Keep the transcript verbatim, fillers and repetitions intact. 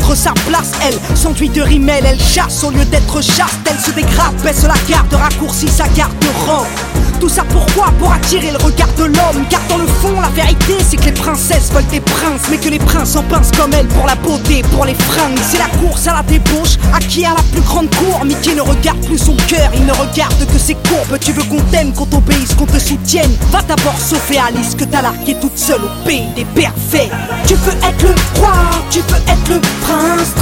prendre sa place. Elle s'enduit de rimel, elle chasse au lieu d'être chaste. Elle se dégrade, baisse la garde, raccourcit sa garde-robe. Tout ça pourquoi? Pour attirer le regard de l'homme. Car dans le fond la vérité c'est que les princesses veulent des princes, mais que les princes en pincent comme elle pour la beauté, pour les fringues. C'est la course à la débauche, à qui a la plus grande cour. Mickey ne regarde plus son cœur, il ne regarde que ses courbes. Tu veux qu'on t'aime, qu'on t'obéisse, qu'on te soutienne? Va d'abord sauver Alice que t'as larguée toute seule au pays des parfaits. Tu veux être le roi, tu veux être le prince.